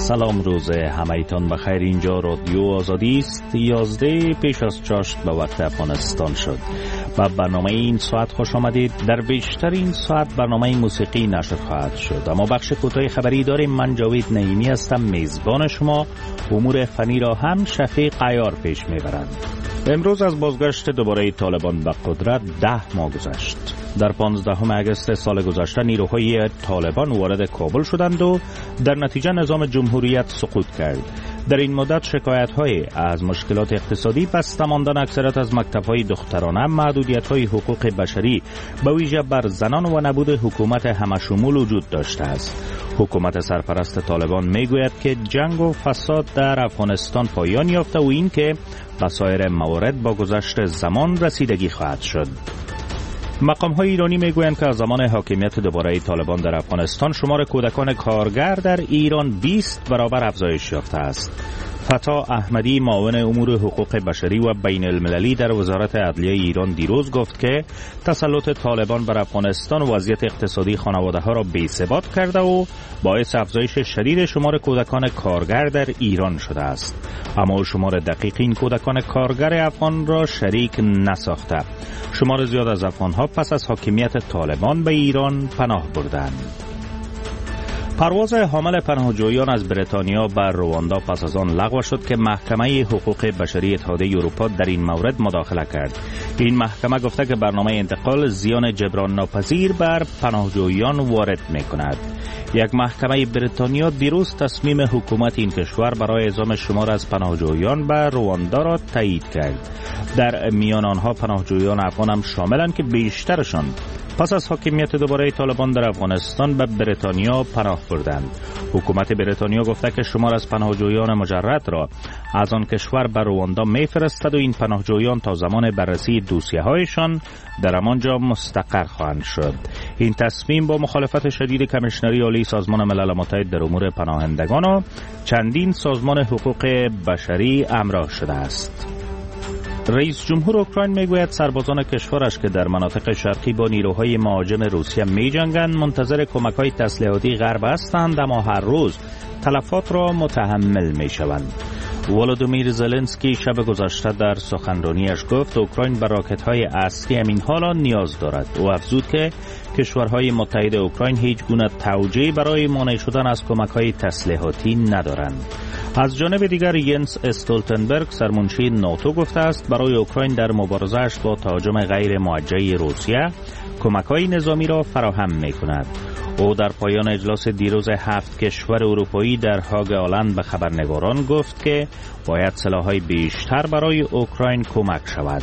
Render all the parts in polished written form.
سلام روز همایتان بخیر. اینجا رادیو آزادی است. 11 پیش از چاشت به وقت افغانستان شد. با برنامه این ساعت خوش آمدید. در بیشتر این ساعت برنامه موسیقی نشر خواهد شد، اما بخش کوتاه خبری داریم. من جاوید نعیمی هستم، میزبان شما. امور فنی را هم شفیق عیار پیش میبرند. امروز از بازگشت دوباره طالبان به قدرت 10 ماه گذشت. در 15 اگست سال گذشته نیروهای طالبان وارد کابل شدند و در نتیجه نظام جمهوریت سقوط کرد. در این مدت شکایت‌های از مشکلات اقتصادی، بسته ماندن اکثریت از مکتب‌های دخترانه، محدودیت‌های حقوق بشری به ویژه بر زنان و نبود حکومت همشمول وجود داشته است. حکومت سرپرست طالبان میگوید که جنگ و فساد در افغانستان پایان یافته و این که به سایر موارد با گذشت زمان رسیدگی خواهد شد. مقام‌های ایرانی میگویند که از زمان حاکمیت دوباره طالبان در افغانستان شمار کودکان کارگر در ایران 20 برابر افزایش یافته است. فتا احمدی، معاون امور حقوق بشری و بین المللی در وزارت عدلیه ایران دیروز گفت که تسلط طالبان بر افغانستان وضعیت اقتصادی خانواده‌ها را بی‌ثبات کرده و باعث افزایش شدید شمار کودکان کارگر در ایران شده است. اما شمار دقیق این کودکان کارگر افغان را شریک نساخته. شمار زیاد از افغان‌ها پس از حاکمیت طالبان به ایران پناه بردند. پرواز حامل پناهجویان از بریتانیا بر رواندا پس از آن لغو شد که محکمه حقوق بشری اتحادیه اروپا در این مورد مداخله کرد. این محکمه گفته که برنامه انتقال زیان جبران ناپذیر بر پناهجویان وارد می‌کند. یک محکمه بریتانیا دیروز تصمیم حکومت این کشور برای اعزام شمار از پناهجویان به رواندا را تایید کرد. در میان آنها پناهجویان افغان هم شاملند که بیشترشان پس از حاکمیت دوباره طالبان در افغانستان به بریتانیا پناه بردند. حکومت بریتانیا گفته که شمار از پناهجویان مجرد را از آن کشور به رواندا میفرستد و این پناهجویان تا زمان بررسی دوسیه‌هایشان در همانجا مستقر خواهند شد. این تصمیم با مخالفت شدید کمیشنری عالی سازمان ملل متحد در امور پناهندگان و چندین سازمان حقوق بشری همراه شده است. رئیس جمهور اوکراین میگوید سربازان کشورش که در مناطق شرقی با نیروهای مهاجم روسیه می‌جنگند منتظر کمک‌های تسلیحاتی غرب هستند، اما هر روز تلفات را متحمل می‌شوند. ولودیمیر زلنسکی شب گذشته در سخنرانیش گفت اوکراین به راکت‌های اصلی همین حالا نیاز دارد. او افزود که کشورهای متحد اوکراین هیچ گونه توجیهی برای مانع شدن از کمک‌های تسلیحاتی ندارند. از جانب دیگر ینس استولتنبرگ سرمنشی ناتو گفته است برای اوکراین در مبارزه‌اش با تهاجم غیر موجه روسیه کمک‌های نظامی را فراهم می‌کند. او در پایان اجلاس دیروز 7 کشور اروپایی در هاگ هلند به خبرنگاران گفت که باید سلاح‌های بیشتر برای اوکراین کمک شود.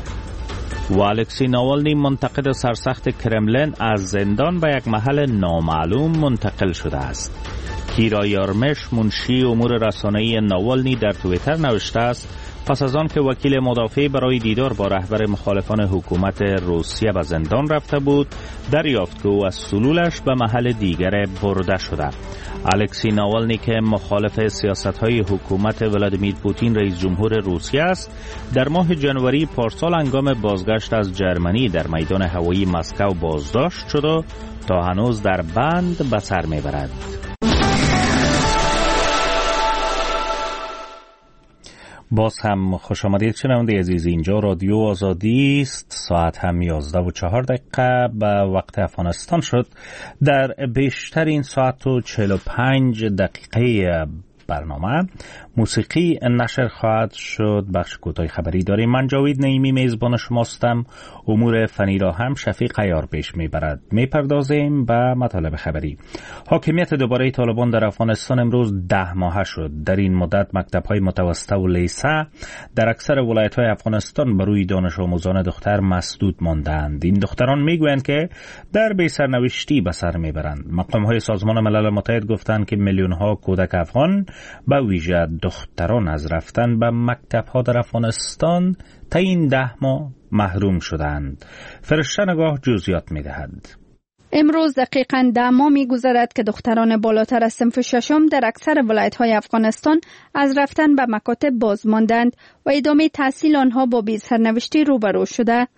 و الکسی ناوالنی منتقد سرسخت کرملین از زندان به یک محل نامعلوم منتقل شده است. کیرا یارمش منشی امور رسانه‌ای ناوالنی در توییتر نوشته است پس از آن که وکیل مدافع برای دیدار با رهبر مخالفان حکومت روسیه به زندان رفته بود، دریافت که او از سلولش به محل دیگر برده شده. الکسی ناوالنی که مخالف سیاست‌های حکومت ولادیمیر پوتین رئیس جمهور روسیه است، در ماه جنوری پارسال هنگام بازگشت از جرمنی در میدان هوایی مسکو بازداشت شد و تا هنوز در بند به سر میبرد. باز هم خوش آمدید شنونده عزیز. اینجا رادیو آزادی است. ساعت هم 11:04 به وقت افغانستان شد. در بیشتر این ساعت و 45 دقیقه برنامه موسیقی نشر خواهد شد. بخش کوتاه خبری داریم. من جاوید نعیمی میزبان شماستم. امور فنی را هم شفیق عیار پیش میبرد. میپردازیم به مطالب خبری. حاکمیت دوباره طالبان در افغانستان امروز 10 ماه شد. در این مدت مکتب‌های متوسطه و لیسه در اکثر ولایت‌های افغانستان بر روی دانش آموزان دختر مسدود ماندند. این دختران میگویند که در بی سرنوشتی به سر میبرند. مقام‌های سازمان ملل متحد گفتند که میلیون‌ها کودک افغان به ویژه دختران از رفتن به مکتب‌ها در افغانستان تا این 10 ماه محروم شدند. فرشته نگاه جزئیات می‌دهد. امروز دقیقاً 10 ماه می‌گذرد که دختران بالاتر از صنف ششم در اکثر ولایت‌های افغانستان از رفتن به مکاتب باز ماندند و ادامه تحصیل آنها با بی‌سرنوشتی روبرو شده.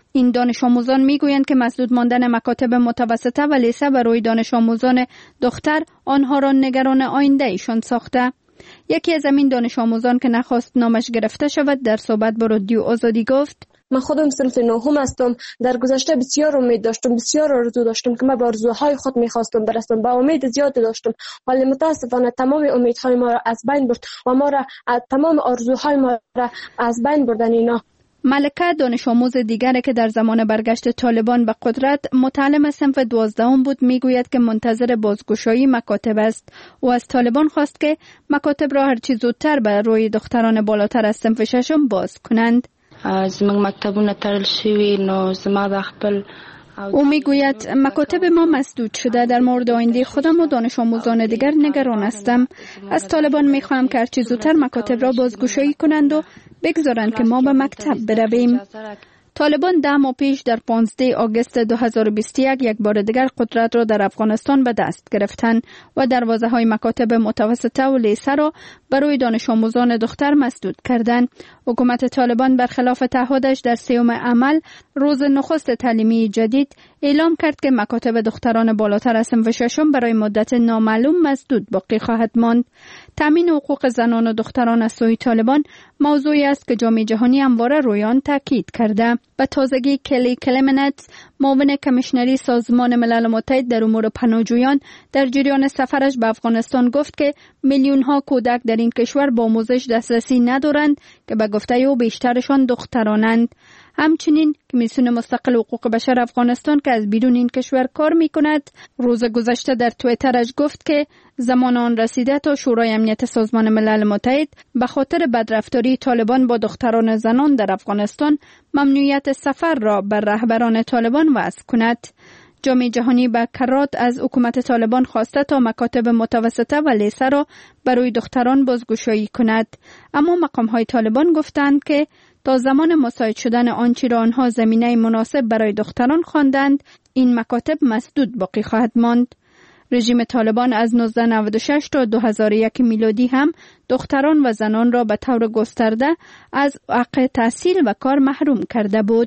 این دانش آموزان میگویند که مسدود ماندن مکاتب متوسطه و لیسه برای دانش آموزان دختر آنها را نگران آینده ایشان ساخته. یکی از این دانش آموزان که نخواست نامش گرفته شود در صحبت با رادیو آزادی گفت: من خودم صنف نهم هستم. در گذشته بسیار امید داشتم، بسیار آرزو داشتم که من به آرزوهای خود میخواستم برسم. با امید زیاد داشتم، ولی متاسفانه تمام امیدهای ما را از بین برد و ما را تمام آرزوهای ما را از بین بردن اینا. ملکه دانش آموز دیگری که در زمان برگشت طالبان به قدرت متعلم صنف 12 بود میگوید که منتظر بازگشایی مکاتب است و از طالبان خواست که مکاتب را هرچی زودتر به روی دختران بالاتر از صنف 6 باز کنند. زموږ مکتبونه تړل شوي نو زما د خپل او میگوید مکاتب ما مسدود شده. در مورد آینده خودم و دانش آموزان دیگر نگران هستم. از طالبان میخواهم که هرچی زودتر مکاتب را بازگشایی کنند و بگذارند که ما به مکتب برویم. طالبان 10 ماه پیش در 15 آگوست 2021 یک بار دیگر قدرت را در افغانستان به دست گرفتند و دروازه‌های مکاتب متوسطه و لیسه را برای دانش آموزان دختر مسدود کردند. حکومت طالبان برخلاف تعهدش در 3 عمل روز نخست تعلیمی جدید اعلام کرد که مکاتب دختران بالاتر از صنف 6 برای مدت نامعلوم مسدود باقی خواهد ماند. تامین حقوق زنان و دختران از سوی طالبان موضوعی است که جامعه جهانی همواره روی آن تاکید کرده. به تازگی کلی کلمنت، معاون کمیشنری سازمان ملل متحد در امور پناهجویان، در جریان سفرش به افغانستان گفت که میلیون ها کودک در این کشور با آموزش دسترسی ندارند که به گفته او بیشترشان دخترانند. همچنین کمیسیون مستقل حقوق بشر افغانستان که از بیرون این کشور کار میکند روز گذشته در توییترش گفت که زمان آن رسیده تا شورای امنیت سازمان ملل متحد به خاطر بدرفتاری طالبان با دختران و زنان در افغانستان ممنوعیت سفر را بر رهبران طالبان وضع کند. جامعه جهانی به کرات از حکومت طالبان خواسته تا مکاتب متوسطه و لیسه را برای دختران بازگشایی کند، اما مقام‌های طالبان گفتند که تا زمان مساعد شدن آنچه را آنها زمینه مناسب برای دختران خواندند این مکاتب مسدود باقی خواهد ماند. رژیم طالبان از 1996 تا 2001 میلادی هم دختران و زنان را به طور گسترده از حق تحصیل و کار محروم کرده بود.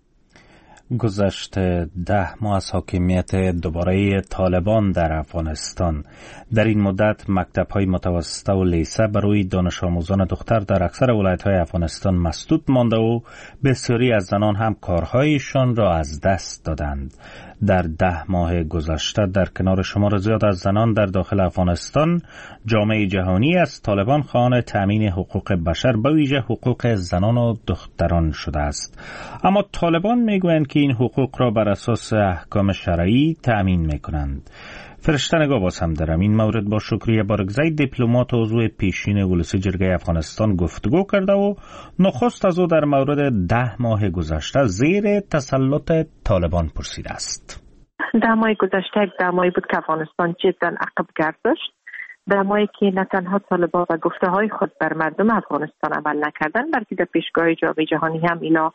گذشت 10 ماه از حاکمیت دوباره طالبان در افغانستان، در این مدت مکتب‌های متوسطه و لیسه برای دانش آموزان دختر در اکثر ولایت‌های افغانستان مسدود مانده و بسیاری از زنان هم کارهایشان را از دست دادند. در 10 ماه گذشته در کنار شمار زیاد از زنان در داخل افغانستان، جامعه جهانی از طالبان خواهان تأمین حقوق بشر به ویژه حقوق زنان و دختران شده است. اما طالبان میگویند که این حقوق را بر اساس احکام شرعی تأمین میکنند. فرشته نگاه باز هم در این مورد با شکریه بارگزی دیپلمات و عضو پیشین ولسی جرگه افغانستان گفتگو کرده و نخست از او در مورد 10 ماه گذشته زیر تسلط طالبان پرسیده است. 10 ماه گذشته یک 10 ماهی بود که افغانستان جدا عقب گرداشت. 10 ماهی که نه تنها طالبان و گفته های خود بر مردم افغانستان عمل نکردن، بلکه در پیشگاه جامعه جهانی هم اینا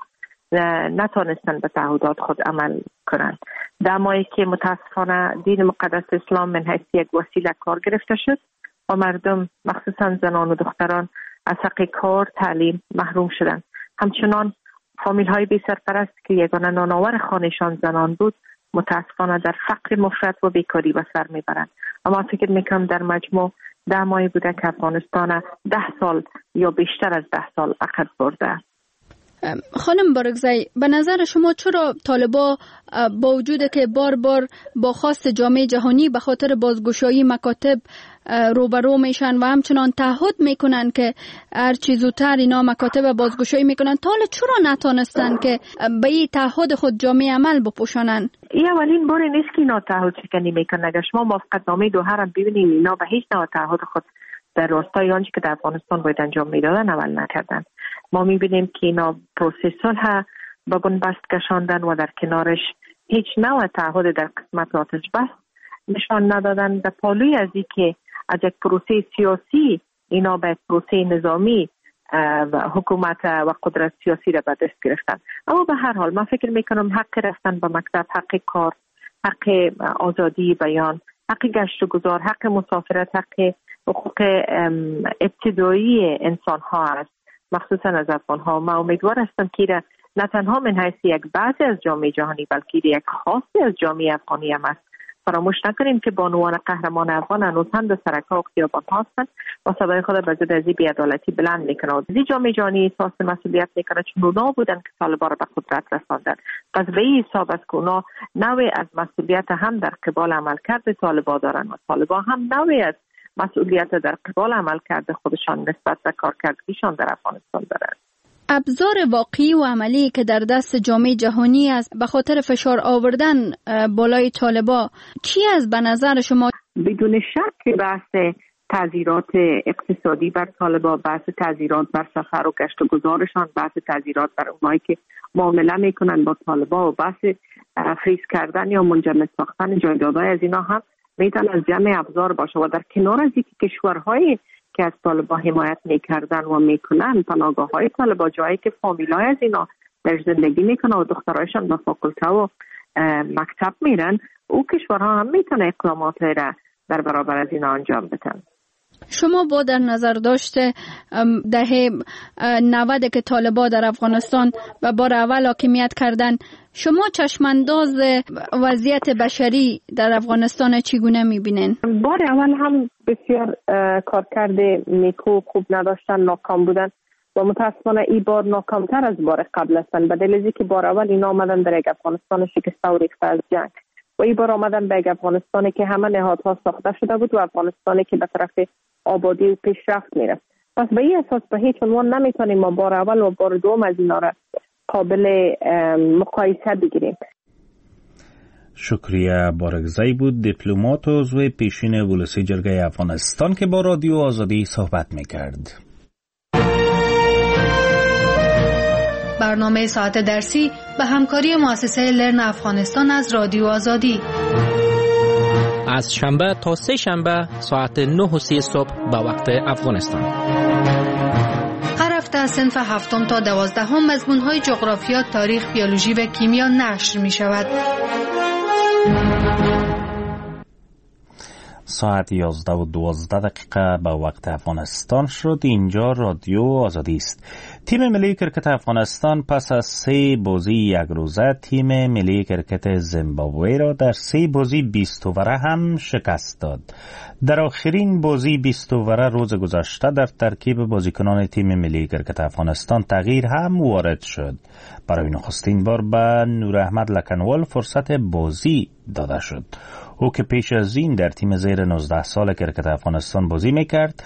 نتونستن به تعهدات خود عمل کنند. 10 ماهی که متاسفانه دین مقدس اسلام من حیث یک وسیله کار گرفته شد و مردم مخصوصا زنان و دختران از حق کار تعلیم محروم شدند. همچنان فامیل های بی سرپرست که یگانه نانآور خانهشان زنان بود متاسفانه در فقر مفرط و بیکاری به سر میبرند. اما فکر میکنم در مجموع 10 ماهی بوده که افغانستان 10 سال یا بیشتر از 10 سال عقب برده. خانم بارگزی، به نظر شما چرا طالبا با وجود که بار بار با خواست جامعه جهانی به خاطر بازگشایی مکاتب روبرو میشن و همچنان تعهد میکنن که هر چی زودتر اینا مکاتب بازگشایی میکنن، تا حالا چرا نتونستن که به این تعهد خود جامعه عمل بپوشانن؟ این اولین بار نیست که اینا تعهد شکنی میکنن. اگر شما موافقتنامه دوحه را ببینید اینا به هیچ نوع تعهد خود در راستای آنچه که در افغانستان باید انجام میدادن عمل نکردن. ما میبینیم که اینا پروسه صلح با بنبست کشاندن و در کنارش هیچ نوع تعهد در قسمت آتش بس نشان ندادن. در پالوی از این که از یک پروسه سیاسی اینا به پروسه نظامی و حکومت و قدرت سیاسی را به دست گرفتن. اما به هر حال من فکر میکنم حق رفتن به مکتب، حق کار، حق آزادی بیان، حق گشت و گذار، حق مسافرت، حق حقوق ابتدایی انسان ها است، مخصوصا از افغان ها. من امیدوار هستم که نه تنها من حیث یک بعضی از جامعه جهانی بلکه یک خاصی از جامعه افغانی هم است. فراموش نکنیم که بانوان قهرمان افغان هنوز هم در سرک‌ها و خیابان هستند و صدای خود به ضد از بی‌عدالتی بلند میکنند. این جامعه جهانی احساس مسئولیت میکنه چون اونا بودن که طالبان را به قدرت رساندن. پس به این حساب است که اونا نوعی از مسئولیت هم در قبال عملکرد طالبان دارند و طالبان هم نوعی از مسئولیت در قبال عملکرد خودشان نسبت به کارکردگیشان در افغانستان دارند. ابزار واقعی و عملی که در دست جامعه جهانی است به خاطر فشار آوردن بالای طالبان چی است به نظر شما؟ بدون شک بحث تعزیرات اقتصادی بر طالبان، بحث تعزیرات بر سفر و گشت و گذارشان، بحث تعزیرات بر اونایی که معامله میکنن با طالبان و بحث فریز کردن یا منجمد ساختن جایدادهای از اینا هم میتونه از جمع ابزار باشه و در کنار از اینکه کشورهای که از طالبان حمایت میکردن و میکنن پناهگاه های طالبان، جایی که فامیلای از اینا در زندگی میکنن و دخترایشان به فاکولته و مکتب میرن، او کشورها هم میتونه اقدامات را در برابر از اینا انجام بدن. شما با در نظر داشته دهه 90 که طالبان در افغانستان و بار اول حاکمیت کردن، شما چشمانداز وضعیت بشری در افغانستان چگونه میبینین؟ بار اول هم بسیار کارکرد نیکو خوب نداشتن، ناکام بودن و متاسفانه این بار ناکامتر از بار قبل هستن، به دلیلی که بار اول اینا آمدن در یک افغانستان شکسته و ریخته از جنگ و این بار آمدن به یک افغانستانی که همه نهادها ساخته شده بود و افغانستانی که به طرف آبادی و پیشرفت میره. پس به این اساس به هیچ عنوان نمیتونیم ما بار اول و بار دوم از اینا را قابل مقایسه بگیریم. شکریه بارگزایی بود، دیپلمات و عضو پیشین ولسی جرگه افغانستان که با رادیو آزادی صحبت میکرد. برنامه ساعت درسی به همکاری مؤسسه لرن افغانستان از رادیو آزادی از شنبه تا سه شنبه ساعت 9:30 صبح به وقت افغانستان. هر هفته از صنف 7 تا 12 مضمون‌های جغرافیا، تاریخ، بیولوژی و کیمیا نشر می‌شود. ساعت 11:12 به وقت افغانستان شد. اینجا رادیو آزادی است. تیم ملی کرکت افغانستان پس از 3 بازی یک روزه تیم ملی کرکت زیمبابوه را در 3 بازی 20 اووره هم شکست داد. در آخرین بازی 20 اووره روز گذشته در ترکیب بازیکنان تیم ملی کرکت افغانستان تغییر هم وارد شد. برای نخستین بار به نور احمد لکنوال فرصت بازی داده شد. او که پیش از این در تیم زیر 19 سال کرکت افغانستان بازی میکرد،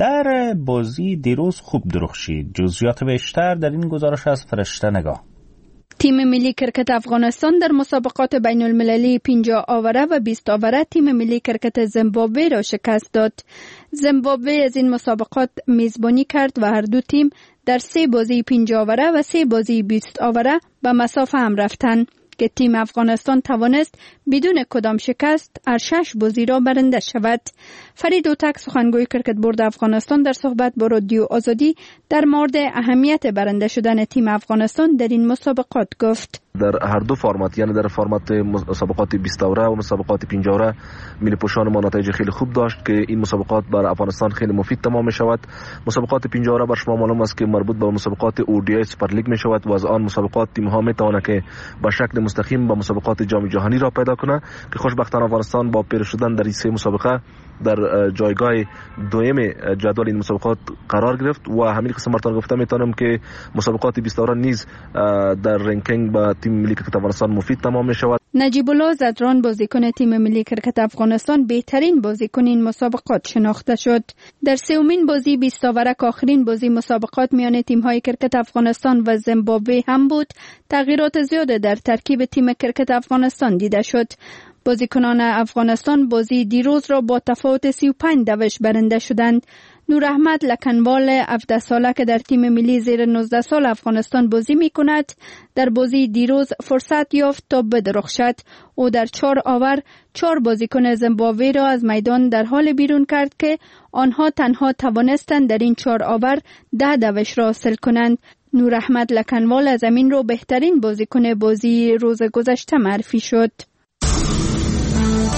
در بازی دیروز خوب درخشید. جزئیات بیشتر در این گزارش از فرشته نگاه. تیم ملی کرکت افغانستان در مسابقات بین المللی 50 آوره و 20 آوره تیم ملی کرکت زیمبابوه را شکست داد. زیمبابوه از این مسابقات میزبانی کرد و هر دو تیم در 3 بازی 50 آوره و 3 بازی 20 آوره به مسافه هم رفتند که تیم افغانستان توانست بدون کدام شکست هر 6 بازی را برنده شود. فرید اوتک سخنگوی کرکت بورد افغانستان در صحبت با رادیو آزادی در مورد اهمیت برنده شدن تیم افغانستان در این مسابقات گفت: در هر دو فرمت، یعنی در فرمت مسابقات 20 اوره و مسابقات 50 اوره، ملی پوشان ما نتایج خیلی خوب داشت که این مسابقات برای افغانستان خیلی مفید تمام می شود. مسابقات 50 اوره بر شما معلوم است که مربوط به مسابقات اودی سوپر لیگ می شود و از آن مسابقات تیم ها می توانند که به شکل مستقیم به مسابقات جام جهانی را پیدا کنند که خوشبختانه افغانستان با پیروز شدن در این 3 مسابقه در جایگاه دوم جدول این مسابقات قرار گرفت و همین قسم مرتبه گفته میتونم که مسابقات 20 اوره نیز در رنکینگ با تیم ملی کرکت افغانستان مفید تمام می شود. نجیب الله زدران بازیکن تیم ملی کرکت افغانستان بهترین بازیکن این مسابقات شناخته شد. در 3مین بازی 20 آوره که آخرین بازی مسابقات میان تیم‌های کرکت افغانستان و زیمبابوه هم بود، تغییرات زیاد در ترکیب تیم کرکت افغانستان دیده شد. بازیکنان افغانستان بازی دیروز را با تفاوت 35 دوش برنده شدند. نور احمد لکنوال 17 ساله که در تیم ملی زیر 19 سال افغانستان بازی می کند، در بازی دیروز فرصت یافت تا بدرخشد. او در 4 آور 4 بازیکن زیمبابوه را از میدان در حال بیرون کرد که آنها تنها توانستند در این 4 آور 10 دوش را حاصل کنند. نور احمد لکنوال از امین رو بهترین بازیکن بازی روز گذشته معرفی شد.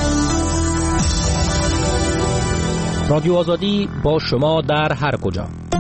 رادیو آزادی با شما در هر کجا.